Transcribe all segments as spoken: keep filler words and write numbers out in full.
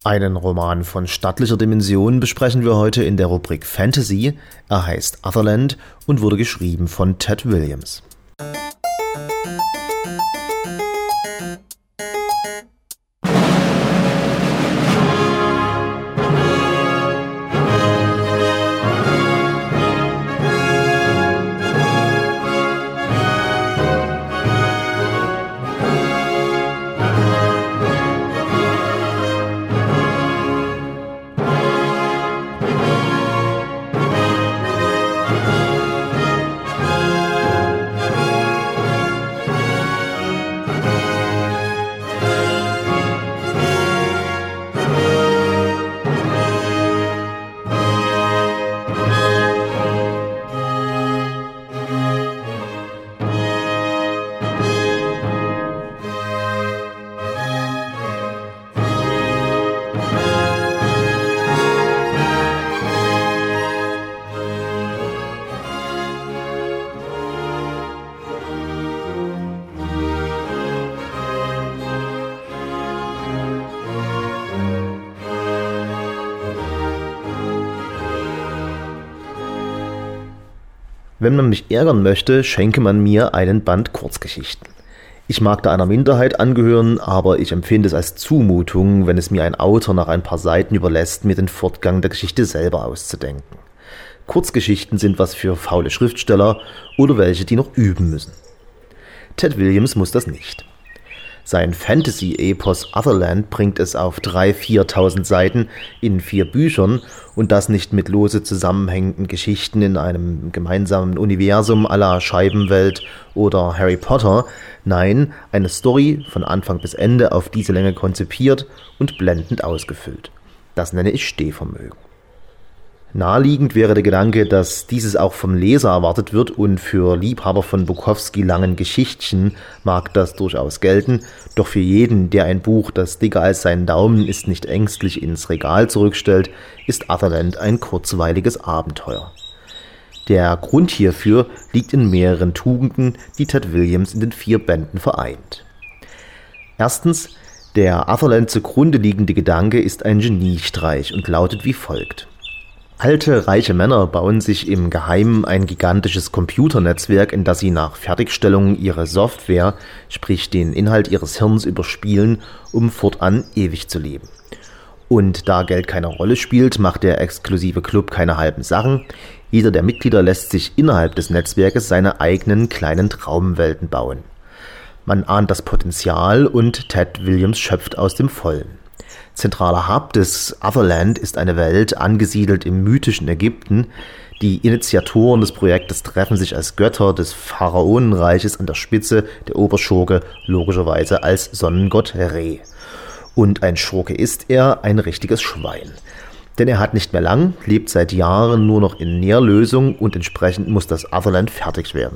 Einen Roman von stattlicher Dimension besprechen wir heute in der Rubrik Fantasy. Er heißt Otherland und wurde geschrieben von Ted Williams. Wenn man mich ärgern möchte, schenke man mir einen Band Kurzgeschichten. Ich mag da einer Minderheit angehören, aber ich empfinde es als Zumutung, wenn es mir ein Autor nach ein paar Seiten überlässt, mir den Fortgang der Geschichte selber auszudenken. Kurzgeschichten sind was für faule Schriftsteller oder welche, die noch üben müssen. Ted Williams muss das nicht. Sein Fantasy-Epos Otherland bringt es auf dreitausend, viertausend Seiten in vier Büchern und das nicht mit lose zusammenhängenden Geschichten in einem gemeinsamen Universum à la Scheibenwelt oder Harry Potter. Nein, eine Story von Anfang bis Ende auf diese Länge konzipiert und blendend ausgefüllt. Das nenne ich Stehvermögen. Naheliegend wäre der Gedanke, dass dieses auch vom Leser erwartet wird und für Liebhaber von Bukowski langen Geschichtchen mag das durchaus gelten, doch für jeden, der ein Buch, das dicker als sein Daumen ist, nicht ängstlich ins Regal zurückstellt, ist Otherland ein kurzweiliges Abenteuer. Der Grund hierfür liegt in mehreren Tugenden, die Ted Williams in den vier Bänden vereint. Erstens, der Otherland zugrunde liegende Gedanke ist ein Geniestreich und lautet wie folgt. Alte, reiche Männer bauen sich im Geheimen ein gigantisches Computernetzwerk, in das sie nach Fertigstellung ihre Software, sprich den Inhalt ihres Hirns, überspielen, um fortan ewig zu leben. Und da Geld keine Rolle spielt, macht der exklusive Club keine halben Sachen. Jeder der Mitglieder lässt sich innerhalb des Netzwerkes seine eigenen kleinen Traumwelten bauen. Man ahnt das Potenzial und Ted Williams schöpft aus dem Vollen. Zentraler Hub des Otherland ist eine Welt, angesiedelt im mythischen Ägypten. Die Initiatoren des Projektes treffen sich als Götter des Pharaonenreiches an der Spitze, der Oberschurke logischerweise als Sonnengott Re. Und ein Schurke ist er, ein richtiges Schwein. Denn er hat nicht mehr lang, lebt seit Jahren nur noch in Nährlösung und entsprechend muss das Otherland fertig werden.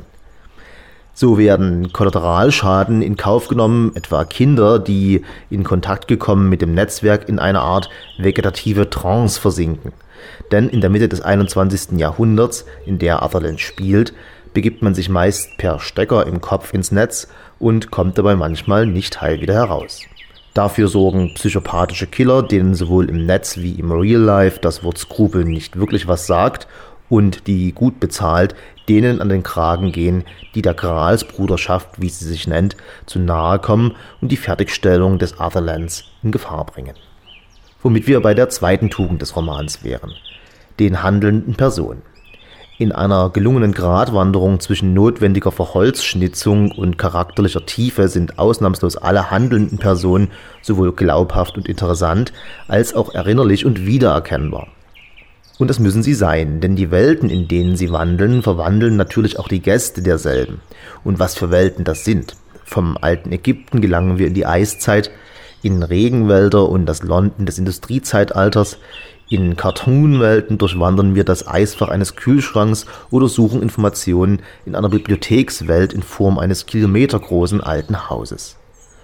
So werden Kollateralschaden in Kauf genommen, etwa Kinder, die in Kontakt gekommen mit dem Netzwerk in eine Art vegetative Trance versinken. Denn in der Mitte des einundzwanzigsten Jahrhunderts, in der Otherland spielt, begibt man sich meist per Stecker im Kopf ins Netz und kommt dabei manchmal nicht heil wieder heraus. Dafür sorgen psychopathische Killer, denen sowohl im Netz wie im Real Life das Wort Skrupel nicht wirklich was sagt, und die gut bezahlt denen an den Kragen gehen, die der Gralsbruderschaft, wie sie sich nennt, zu nahe kommen und die Fertigstellung des Otherlands in Gefahr bringen. Womit wir bei der zweiten Tugend des Romans wären, den handelnden Personen. In einer gelungenen Gratwanderung zwischen notwendiger Verholzschnitzung und charakterlicher Tiefe sind ausnahmslos alle handelnden Personen sowohl glaubhaft und interessant, als auch erinnerlich und wiedererkennbar. Und das müssen sie sein, denn die Welten, in denen sie wandeln, verwandeln natürlich auch die Gäste derselben. Und was für Welten das sind. Vom alten Ägypten gelangen wir in die Eiszeit, in Regenwälder und das London des Industriezeitalters. In Cartoon-Welten durchwandern wir das Eisfach eines Kühlschranks oder suchen Informationen in einer Bibliothekswelt in Form eines kilometergroßen alten Hauses.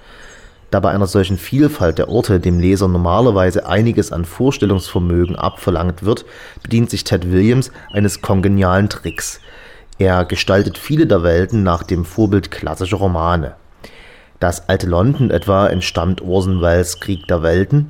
Da bei einer solchen Vielfalt der Orte dem Leser normalerweise einiges an Vorstellungsvermögen abverlangt wird, bedient sich Ted Williams eines kongenialen Tricks. Er gestaltet viele der Welten nach dem Vorbild klassischer Romane. Das alte London etwa entstammt Orson Welles' Krieg der Welten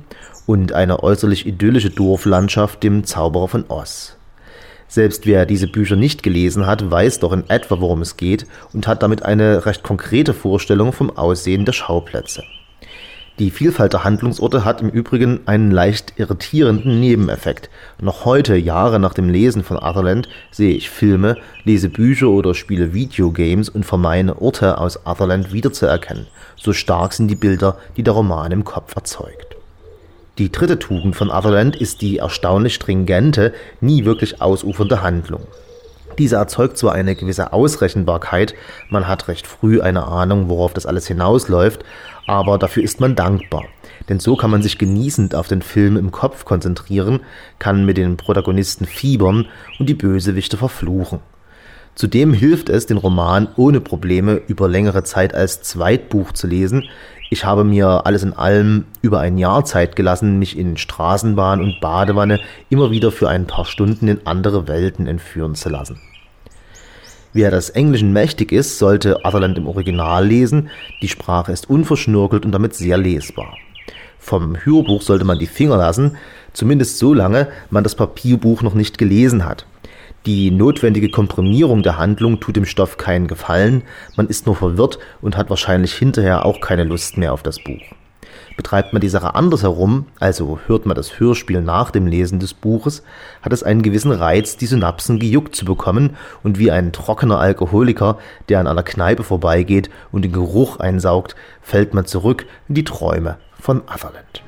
und eine äußerlich idyllische Dorflandschaft dem Zauberer von Oz. Selbst wer diese Bücher nicht gelesen hat, weiß doch in etwa, worum es geht und hat damit eine recht konkrete Vorstellung vom Aussehen der Schauplätze. Die Vielfalt der Handlungsorte hat im Übrigen einen leicht irritierenden Nebeneffekt. Noch heute, Jahre nach dem Lesen von Otherland, sehe ich Filme, lese Bücher oder spiele Videogames und vermeine Orte aus Otherland wiederzuerkennen. So stark sind die Bilder, die der Roman im Kopf erzeugt. Die dritte Tugend von Otherland ist die erstaunlich stringente, nie wirklich ausufernde Handlung. Diese erzeugt zwar eine gewisse Ausrechenbarkeit, man hat recht früh eine Ahnung, worauf das alles hinausläuft, aber dafür ist man dankbar. Denn so kann man sich genießend auf den Film im Kopf konzentrieren, kann mit den Protagonisten fiebern und die Bösewichte verfluchen. Zudem hilft es, den Roman ohne Probleme über längere Zeit als Zweitbuch zu lesen. Ich habe mir alles in allem über ein Jahr Zeit gelassen, mich in Straßenbahn und Badewanne immer wieder für ein paar Stunden in andere Welten entführen zu lassen. Wer des Englischen mächtig ist, sollte Otherland im Original lesen. Die Sprache ist unverschnörkelt und damit sehr lesbar. Vom Hörbuch sollte man die Finger lassen, zumindest solange man das Papierbuch noch nicht gelesen hat. Die notwendige Komprimierung der Handlung tut dem Stoff keinen Gefallen, man ist nur verwirrt und hat wahrscheinlich hinterher auch keine Lust mehr auf das Buch. Betreibt man die Sache andersherum, also hört man das Hörspiel nach dem Lesen des Buches, hat es einen gewissen Reiz, die Synapsen gejuckt zu bekommen und wie ein trockener Alkoholiker, der an einer Kneipe vorbeigeht und den Geruch einsaugt, fällt man zurück in die Träume von Otherland.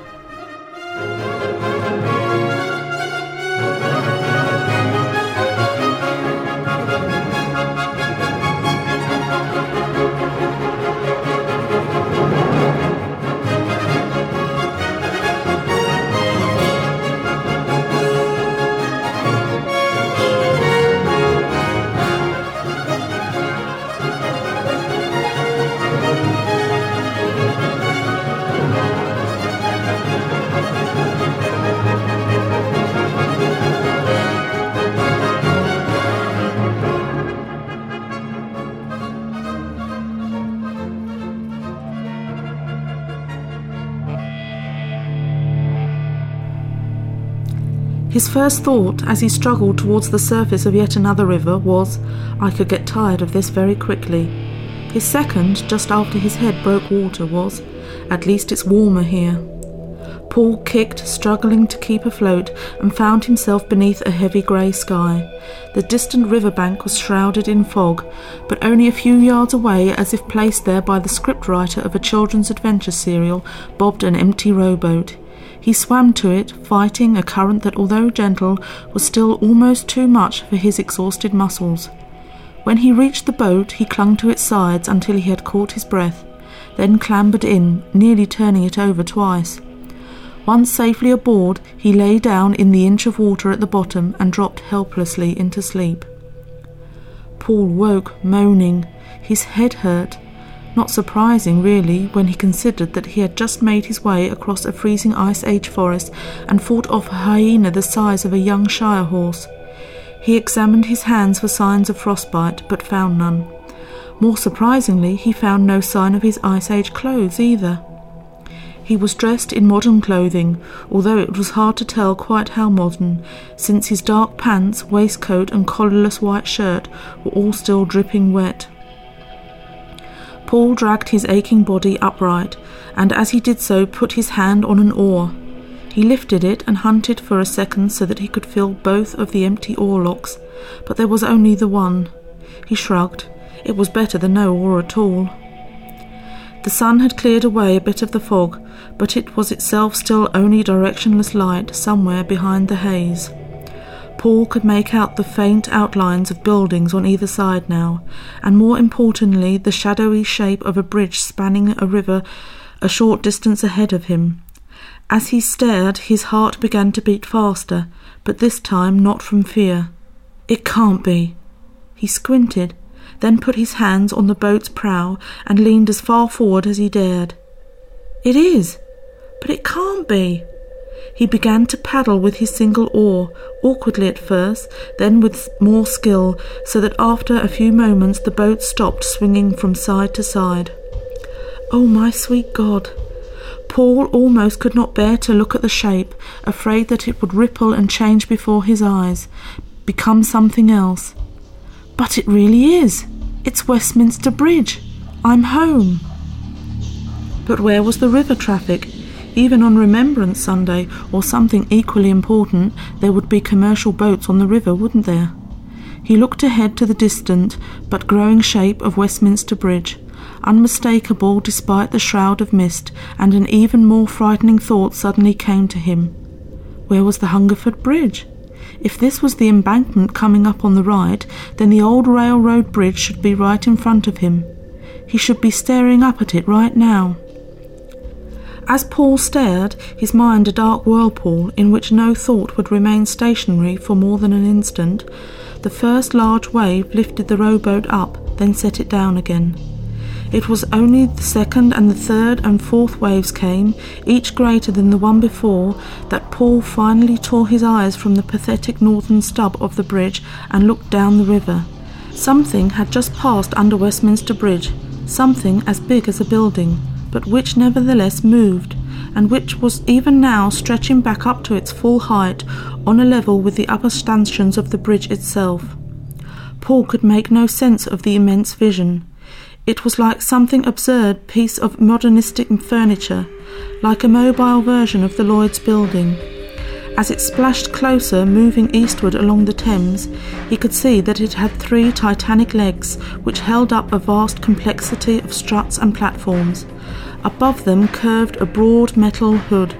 His first thought, as he struggled towards the surface of yet another river, was, "I could get tired of this very quickly." His second, just after his head broke water, was, "At least it's warmer here." Paul kicked, struggling to keep afloat, and found himself beneath a heavy grey sky. The distant riverbank was shrouded in fog, but only a few yards away, as if placed there by the scriptwriter of a children's adventure serial, bobbed an empty rowboat. He swam to it, fighting a current that, although gentle, was still almost too much for his exhausted muscles. When he reached the boat, he clung to its sides until he had caught his breath, then clambered in, nearly turning it over twice. Once safely aboard, he lay down in the inch of water at the bottom and dropped helplessly into sleep. Paul woke, moaning. His head hurt. Not surprising, really, when he considered that he had just made his way across a freezing Ice Age forest and fought off a hyena the size of a young shire horse. He examined his hands for signs of frostbite, but found none. More surprisingly, he found no sign of his Ice Age clothes either. He was dressed in modern clothing, although it was hard to tell quite how modern, since his dark pants, waistcoat and collarless white shirt were all still dripping wet. Paul dragged his aching body upright, and as he did so put his hand on an oar. He lifted it and hunted for a second so that he could fill both of the empty oarlocks, but there was only the one. He shrugged. It was better than no oar at all. The sun had cleared away a bit of the fog, but it was itself still only directionless light somewhere behind the haze. Paul could make out the faint outlines of buildings on either side now, and more importantly the shadowy shape of a bridge spanning a river a short distance ahead of him. As he stared, his heart began to beat faster, but this time not from fear. It can't be. He squinted, then put his hands on the boat's prow and leaned as far forward as he dared. It is, but it can't be. He began to paddle with his single oar, awkwardly at first, then with more skill, so that after a few moments the boat stopped swinging from side to side. Oh, my sweet God! Paul almost could not bear to look at the shape, afraid that it would ripple and change before his eyes, become something else. But it really is. It's Westminster Bridge. I'm home. But where was the river traffic? Even on Remembrance Sunday, or something equally important, there would be commercial boats on the river, wouldn't there? He looked ahead to the distant but growing shape of Westminster Bridge, unmistakable despite the shroud of mist, and an even more frightening thought suddenly came to him. Where was the Hungerford Bridge? If this was the embankment coming up on the right, then the old railroad bridge should be right in front of him. He should be staring up at it right now. As Paul stared, his mind a dark whirlpool in which no thought would remain stationary for more than an instant, the first large wave lifted the rowboat up, then set it down again. It was only the second and the third and fourth waves came, each greater than the one before, that Paul finally tore his eyes from the pathetic northern stub of the bridge and looked down the river. Something had just passed under Westminster Bridge, something as big as a building, but which nevertheless moved, and which was even now stretching back up to its full height, on a level with the upper stanchions of the bridge itself. Paul could make no sense of the immense vision. It was like something absurd piece of modernistic furniture, like a mobile version of the Lloyd's building. As it splashed closer, moving eastward along the Thames, he could see that it had three titanic legs, which held up a vast complexity of struts and platforms. Above them curved a broad metal hood.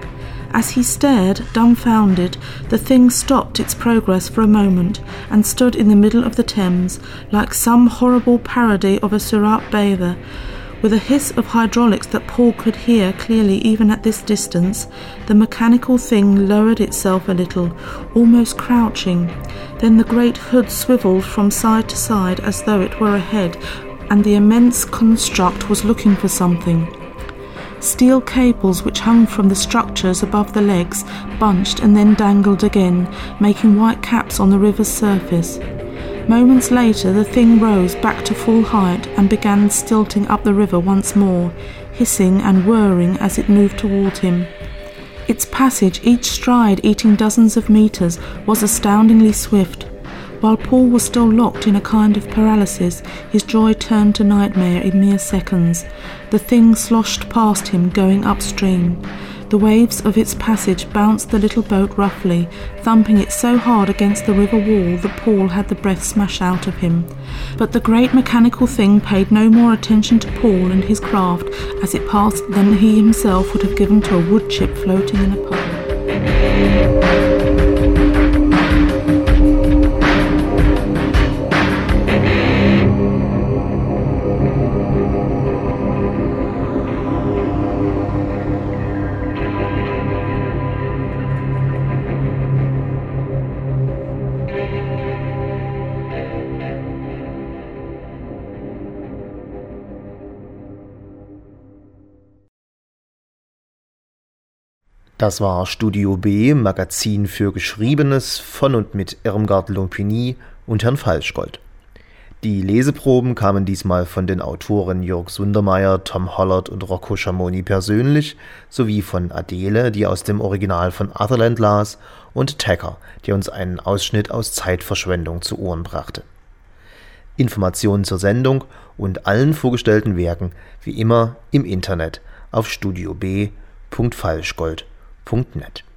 As he stared, dumbfounded, the thing stopped its progress for a moment and stood in the middle of the Thames, like some horrible parody of a Surat bather. With a hiss of hydraulics that Paul could hear clearly even at this distance, the mechanical thing lowered itself a little, almost crouching. Then the great hood swivelled from side to side as though it were a head, and the immense construct was looking for something. Steel cables which hung from the structures above the legs bunched and then dangled again, making white caps on the river's surface. Moments later the thing rose back to full height and began stilting up the river once more, hissing and whirring as it moved toward him. Its passage, each stride eating dozens of metres, was astoundingly swift. While Paul was still locked in a kind of paralysis, his joy turned to nightmare in mere seconds. The thing sloshed past him, going upstream. The waves of its passage bounced the little boat roughly, thumping it so hard against the river wall that Paul had the breath smashed out of him. But the great mechanical thing paid no more attention to Paul and his craft as it passed than he himself would have given to a wood chip floating in a puddle. Das war Studio B, Magazin für Geschriebenes von und mit Irmgard Lompini und Herrn Falschgold. Die Leseproben kamen diesmal von den Autoren Jörg Sundermeier, Tom Hollert und Rocco Schamoni persönlich, sowie von Adele, die aus dem Original von Otherland las, und Tacker, der uns einen Ausschnitt aus Zeitverschwendung zu Ohren brachte. Informationen zur Sendung und allen vorgestellten Werken wie immer im Internet auf studiob punkt falschgold punkt net.